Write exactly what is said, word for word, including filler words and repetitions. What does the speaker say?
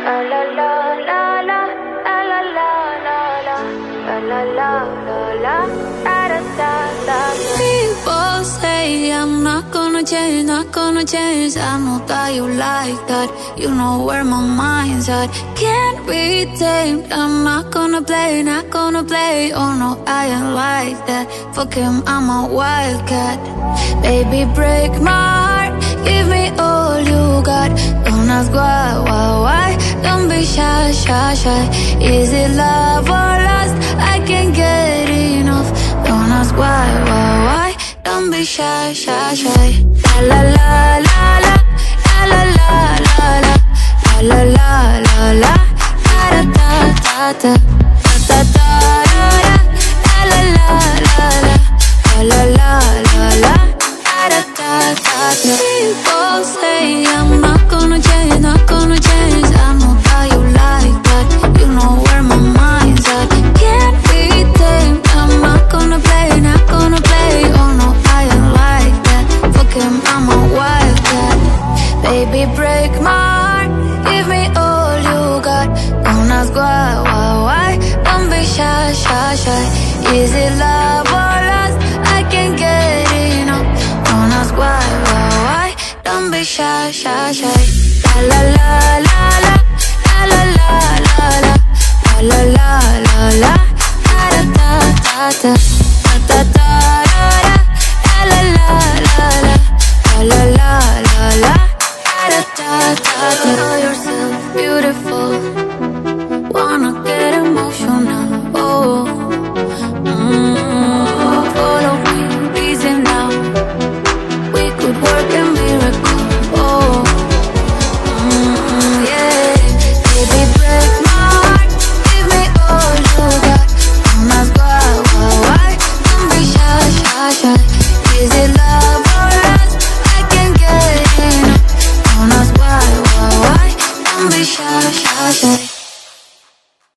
La la la la la, la la la la la, la la la la la, da da da da. People say I'm not gonna change, not gonna change. I know that you like that. You know where my mind's at. Can't be tamed. I'm not gonna play, not gonna play. Oh no, I ain't like that. Fuck him, I'm a wildcat. Baby, break my heart. Give me all you got. Don't ask why, why, why. Don't be shy, shy, shy. Is it love or lust? I can't get enough. Don't ask why, why, why. Don't be shy, shy, shy. La la la la la, la la la la la, la la la la, da da da da da, da da da da, la la la la la, la la la la, da da da da. People say I'm not gonna change, not gonna change. I know that you like that. You know where my mind's at. Can't be tamed. I'm not gonna play, not gonna play. Oh no, I ain't like that. Fuck him, I'm a wildcat. Baby, break my heart. Give me all you got. Don't ask why, why, why. Don't be shy, shy, shy. Is it love or lust? I can't get enough. Don't ask why, why, why. Don't be shy, shy, shy. La la la la la, la la la la la, la la la la, da da da da da, da da da da, la la la la la, la la la la, da da da da. Call yourself beautiful.